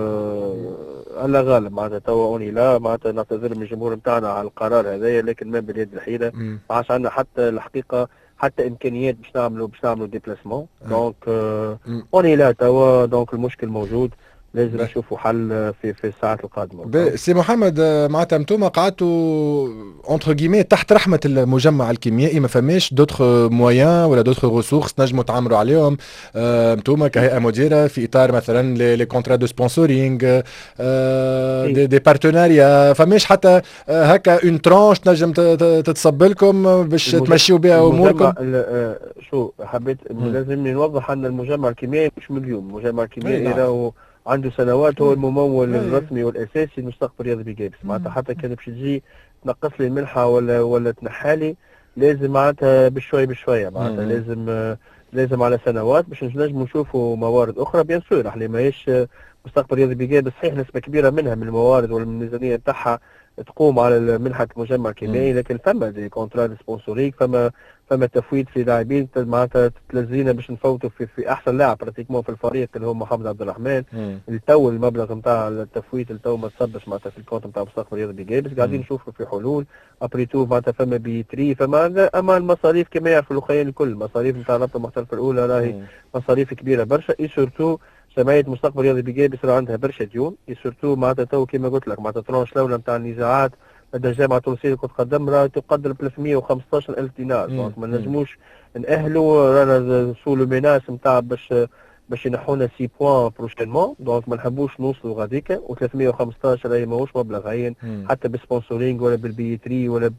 آه الله غالب معناتها توا اوني لا معناتها نعتذر من الجمهور نتاعنا على القرار هذايا، لكن ما باليد الحيله ما عادش عندنا حتى الحقيقه حتى امكانيات باش نعملوا باش نعملوا ديبلاسمون. دونك آه اوني لا توا دونك المشكل موجود، لازم نشوفوا حل في في الساعات القادمه. سي محمد معناتها انتم قعدتوا اونتر كيمي تحت رحمه المجمع الكيميائي، ما فماش دوتر مويان ولا دوتر ريسورس تنجموا تعملوا عليهم انتم كهيئه مديره في اطار مثلا لي كونترا دو سبونسورينغ دي, دي بارتناريا، فماش حتى هكا اون ترانش تنجم تتصب لكم باش تمشيوا بها اموركم؟ شو حبيت لازم نوضح ان المجمع الكيميائي مش من اليوم، المجمع الكيميائي راهو عنده سنوات، هو الممول الرسمي والاساسي للمستقبل الرياضي بجابس. معناتها حتى كان باش تجي تنقص لي المنحه ولا ولا تنحالي لازم معناتها بشوي بشويه معناتها لازم لازم على سنوات باش نجموا نشوفوا موارد اخرى. بيان سور احنا ماهيش مستقبل الرياضي بجابس صحيح نسبه كبيره منها من الموارد ولا من الميزانيه تاعها تقوم على منحه المجمع الكيميائي، لكن فما دي كونترا سبونسوريك، فما فما تفويض في لاعبين معناتها تلزينا باش نفوتوا في, في احسن لاعب براتيكمون في الفريق اللي هو محمد عبد الرحمن. التو المبلغ نتاع التفويض التو ما تصبش معناتها في الكونت نتاع مستقبل الرياضي بجابس، قاعدين نشوفوا في حلول ابريتو معناتها فما بيتري فما اما المصاريف كما يعرفوا الاخوين الكل مصاريف نتاع الرابطه المحترفه الاولى راهي مصاريف كبيره برشا. اي سورتو جمعيه مستقبل الرياضي بجابس راه عندها برشا ديون، اي سورتو معناتها تو كما قلت لك معناتها ترونش الاولى نتاع النزاعات لدى الجامعه التونسيه لكره القدم راه تقدر ثلاثمائة وخمسطاش ألف دينار. دونك ما نجموش نأهلوا رانا سو لو ميناس نتاع باش باش ينحونا ستة بوان بروشينمون. دونك ما نحبوش نوصلوا غاديكا، و315 راهي ماهوش مبلغ هين حتى بالسبونسورينغ ولا بالبيتري ولا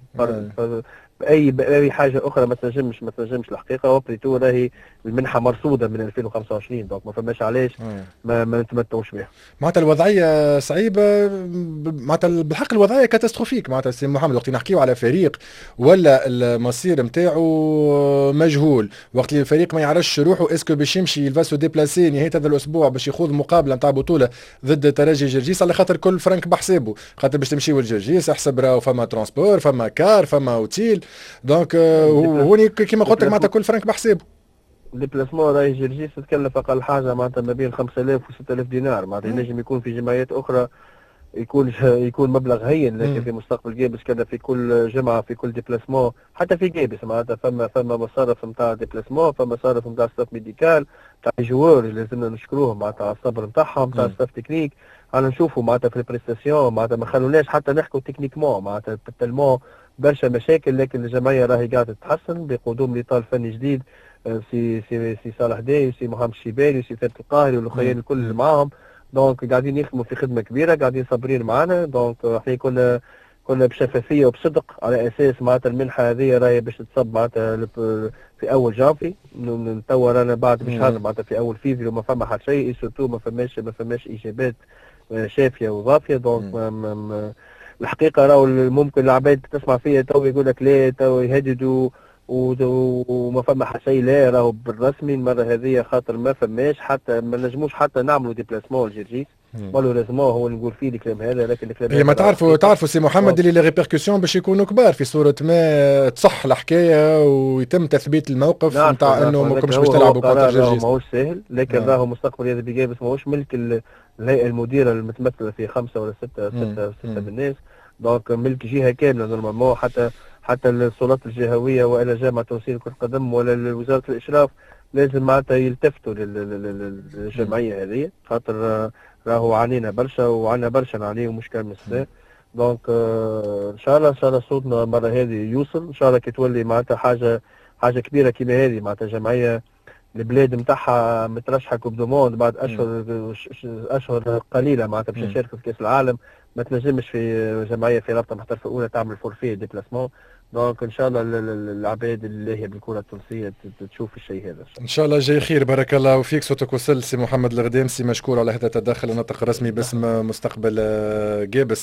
باي باي حاجه اخرى ما تنجمش ما تنجمش الحقيقه. وبريتو راهي المنحه مرصوده من ألفين وخمسة وعشرين، دونك ما فماش علاش ما ما نتمتعوش بها. معناتها الوضعيه صعيبه، معناتها بالحق الوضعيه كاتاستروفيك. معناتها سي محمد وقت نحكيو على فريق ولا المصير نتاعو مجهول، وقت اللي الفريق ما يعرفش روحه اسكو باش يمشي يلفاسو ديبلاسي نهايه هذا الاسبوع باش يخوض مقابله نتاع بطوله ضد ترجي جرجيس، على خاطر كل فرنك بحسابه، خاطر باش تمشيو لجرجيس احسب راهو فما ترونسبور فما كار فما اوتيل. دونك هوني كيما قلت لك معناتها كل فرنك بحسابه. الديبلاسمون راهي جرجيس تكلف اقل حاجه معناتها ما بين خمسة آلاف و ستة آلاف دينار، معناتها ينجم يكون في جمعيات اخرى يكون يكون مبلغ هين، لكن في مستقبل جيبس كان في كل جمعه في كل ديبلاسمون، حتى في جيبس معناتها فما فما مصارف نتاع ديبلاسمون، فما مصارف نتاع ستاف ميديكال تاع الجوار اللي لازمنا نشكروهم معناتها على الصبر نتاعهم، تاع ستاف تكنيك. انا نشوفوا معناتها في البريستاسيون معناتها ما خلوناش حتى نحكوا تكنيكمون معناتها تلمون برشا مشاكل، لكن الجمعيه راهي قاعده تتحسن بقدوم اطار فني جديد، سي سي سي صالح داي، سي محمد الشيباني، سي ثابت القاهري والاخرين الكل اللي معاهم. دونك قاعدين يخدموا في خدمه كبيره، قاعدين صابرين معنا. دونك احنا كنا كنا بشفافيه وبصدق على اساس معناتها المنحه هذه راهي باش تصب معناتها في اول جانفي. نتوا انا بعد بشهر معناتها في اول فيفري وما فما حتى شيء، سورتو ما فماش ما فماش اجابات شافيه وضافيه. دونك الحقيقه راهو ممكن العباد تسمع فيها تو يقول لك لا تو يهددوا وما فما حتى شيء. لا راهو بالرسمي المره هذه خاطر ما فماش حتى ما نجموش حتى نعملوا ديبلاسمون الجرجيس مالوريزمون هو نقول فيه الكلام هذا، لكن الكلام هذا ما تعرفوا تعرفوا سي محمد اللي لي ريبيركسيون باش يكونوا كبار في صوره ما تصح الحكايه ويتم تثبيت الموقف نتاع انه ما كنتش باش تلعبوا كونتر الجرجيس. ماهوش ساهل، لكن آه. راهو مستقبل هذا بجابس ماهوش ملك الهيئه المديره المتمثله في خمسه ولا سته سته سته بالناس. دونك ملك جهه كامله نورمالمون، حتى حتى السلطات الجهويه والا جامعه توصيل كره القدم ولا وزاره الاشراف لازم معناتها يلتفتوا للجمعيه هذه، خاطر راهو عانينا برشا وعنا برشا نعانيو مش كان مساء. دونك ان شاء الله ان شاء الله صوتنا المره هذه يوصل ان شاء الله كي تولي معناتها حاجه حاجه كبيره كيما هذه معناتها جمعيه البلاد نتاعها مترشحه كوب دو موند بعد اشهر اشهر قليله معناتها باش نشاركوا في كاس العالم. ما تنجمش في جمعيه في رابطه محترفه اولى تعمل فورفيه ديبلاسمون. دونك ان شاء الله العباد اللي هي بالكره التونسيه تشوف الشيء هذا ان شاء الله. جاي خير، بارك الله فيك. صوتك وصل سي محمد الغدامسي، مشكور على هذا التدخل النطق الرسمي باسم مستقبل جابس.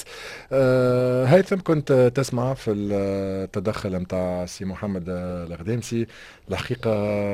أه هيثم كنت تسمع في التدخل نتاع سي محمد الغدامسي، الحقيقه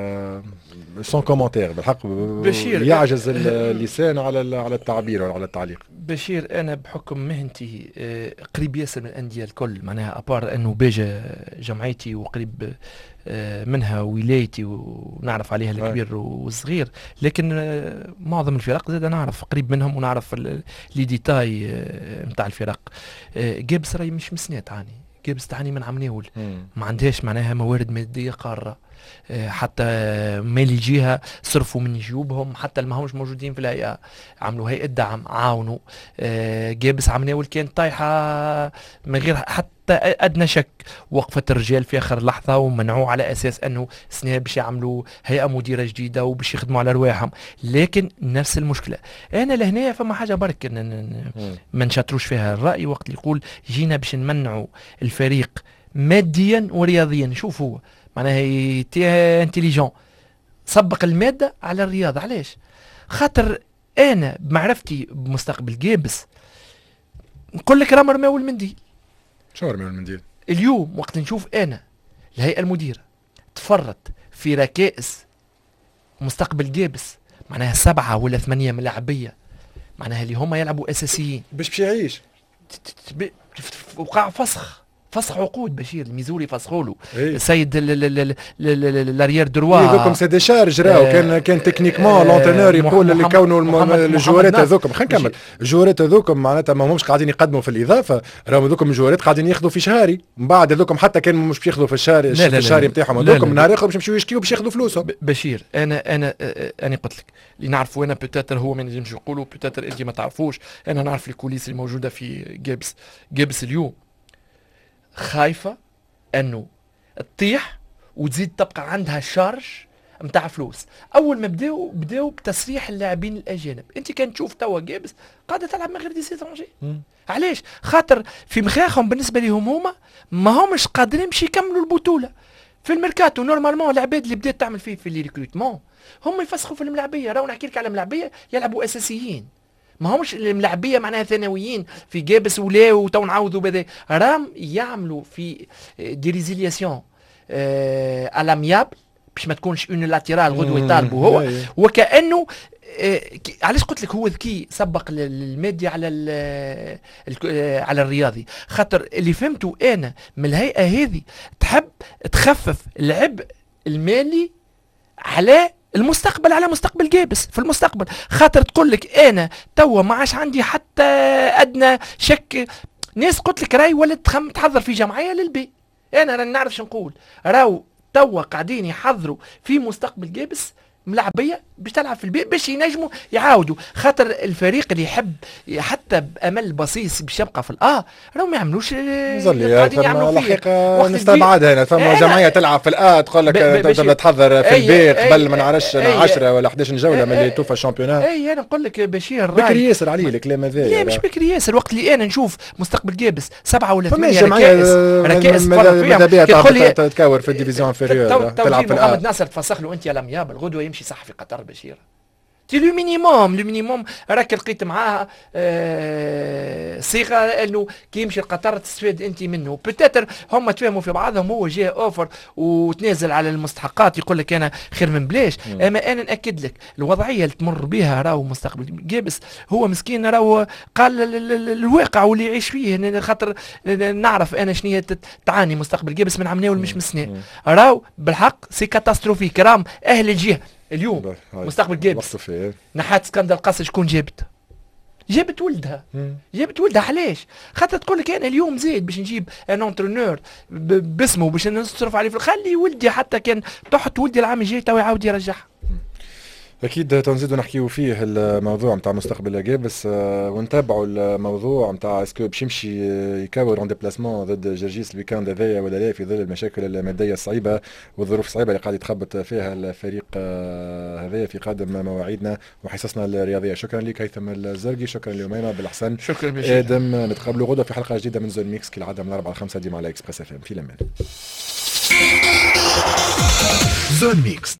سون كومنتير بالحق بشير يعجز اللسان على على التعبير وعلى التعليق. بشير انا بحكم مهنتي قريب ياسر من الانديه الكل، معناها ابار انه باجا جمعيتي وقريب منها ولايتي ونعرف عليها الكبير والصغير، لكن معظم الفرق زاد نعرف قريب منهم ونعرف لي ديتاي نتاع الفرق. جابس راهي مش مسنيه تعاني، جابس تعاني من عمناول، ما عندهاش معناها موارد ماديه قاره، حتى مال يجيها صرفوا من جيوبهم، حتى اللي ماهمش موجودين في الهيئه عملوا هيئه دعم عاونوا. جابس عمناول كانت طايحه من غير حتى ادنى شك، وقفت الرجال في اخر لحظه ومنعوه على اساس انه سنه باش يعملوا هيئه مديره جديده وباش يخدموا على رواحهم. لكن نفس المشكله انا لهنا فما حاجه برك ما نشاطروش فيها الراي وقت اللي يقول جينا باش نمنعوا الفريق ماديا ورياضيا. شوف هو معناها تي انتيليجون سبق الماده على الرياضه. علاش؟ خاطر انا بمعرفتي بمستقبل جابس نقول لك راه مرماو المنديل. شو مرماو المنديل؟ اليوم وقت نشوف انا الهيئه المديره تفرط في ركائز مستقبل جابس، معناها سبعه ولا ثمانيه ملاعبيه معناها اللي هم يلعبوا اساسيين باش باش يعيش وقع فسخ فسخ عقود. بشير الميزوري فسخوا له السيد لاريير دروا هذوكم سي دي شارج راهو كان كان تكنيكمون لونترينور يقول اللي كونوا الجوارات هذوكم. خلينا نكمل. الجوارات هذوكم معناتها ما همش قاعدين يقدموا في الاضافه، راهم هذوكم الجوارات قاعدين ياخذوا في شهري، من بعد هذوكم حتى كان مش بياخذوا في الشهر الشهري نتاعهم هذوكم نهار اخر باش يمشيو يشكيو باش ياخذوا فلوسهم. بشير انا انا انا قلت لك اللي نعرفوا انا بوتاتر هو ما نجمش يقولوا بوتاتر انت ما تعرفوش. انا نعرف الكوليس اللي موجوده في جابس. جابس اليوم خايفه انه تطيح وتزيد تبقى عندها شارج متاع فلوس. اول ما بداو بداو بتسريح اللاعبين الاجانب. انت كان تشوف توا جابس قاعده تلعب من غير دي سيترونجي. علاش؟ خاطر في مخاخهم بالنسبه لهم هما ما همش قادرين باش يكملوا البطوله في الميركاتو. نورمالمون العباد اللي بدات تعمل فيه في لي ريكروتمون هم يفسخوا في الملاعبيه. راهو نحكي لك على ملاعبيه يلعبوا اساسيين، ما همش الملاعبيه معناها ثانويين في جابس ولا وتو نعاودوا بدا. راهم يعملوا في دي ريزيلياسيون آه الاميابل باش ما تكونش اون لاتيرال غدوه يطالبوا هو وكانه آه علاش قلت لك هو ذكي سبق المادي على على الرياضي. خاطر اللي فهمته انا من الهيئه هذه تحب تخفف العبء المالي على المستقبل على مستقبل جابس في المستقبل، خاطر تقول لك انا توا ما عادش عندي حتى ادنى شك. ناس قلت لك راي ولد تخم تحضر في جمعيه للبي، انا راني نعرف شو نقول، راو توا قاعدين يحضروا في مستقبل جابس ملعبيه باش تلعب في البيت باش ينجموا يعاودوا، خاطر الفريق اللي يحب حتى بامل بسيط باش يبقى في الاه راهو ما يعملوش قاعدين يعملوا فيه. الحقيقه نستبعد هنا ثم جمعيه تلعب في الاه تقول لك تبدا تحضر في البيت قبل ما نعرفش عشرة ولا احد عشر جوله من اللي توفى الشامبيونات. اي انا نقول لك بشير بكري ياسر عليه الكلام هذا. لا مش بكري ياسر، الوقت اللي انا نشوف مستقبل جابس سبعه ولا ثمانيه ركائز ركائز تتكور في الديفيزيون انفيريور تلعب في محمد ناصر تفسخ له انت يا لميابل غدوه يمشي صح في قطر بشير. تي لو مينيموم لو مينيموم راك لقيت معاها آه صيغه انه كي يمشي لقطر تستفاد انت منه. بتاتر هم تفهموا في بعضهم، هو جاء اوفر وتنازل على المستحقات يقول لك انا خير من بلاش. م. اما انا ناكد لك الوضعيه اللي تمر بها راهو مستقبل جابس هو مسكين راهو قال الواقع واللي يعيش فيه، خاطر نعرف انا شنو تعاني مستقبل جابس من عمناه والمش مسناه. راهو بالحق سي كاتاستروفيك. راهم اهل الجهه اليوم مستقبل جابس نحات اسكندر قصر شكون جابت؟ جابت ولدها. مم. جابت ولدها علاش؟ خاطر تقول لك انا اليوم زيد باش نجيب ان اونترونور باسمه باش نصرف عليه، خلي ولدي حتى كان تحت ولدي العام الجاي تو يعاود يرجعها. اكيد تنزيدوا نحكيو فيه الموضوع نتاع مستقبل جابس ونتابعوا الموضوع نتاع اسكو باش يمشي يكاور اون ديبلاسمون ضد جرجيس الويكاند هذايا ولا لا، في ظل المشاكل الماديه الصعيبه والظروف الصعيبه اللي قاعد يتخبط فيها الفريق هذايا في قادم مواعيدنا وحصصنا الرياضيه. شكرا لك هيثم الزرقي، شكرا لأميمة بالأحسن، شكرا بشير ادم. نتقابلوا غدا في حلقه جديده من زون ميكس كالعاده من الأربعة لخمسة ديما على اكسبريس اف ام. في الامان. زون ميكس.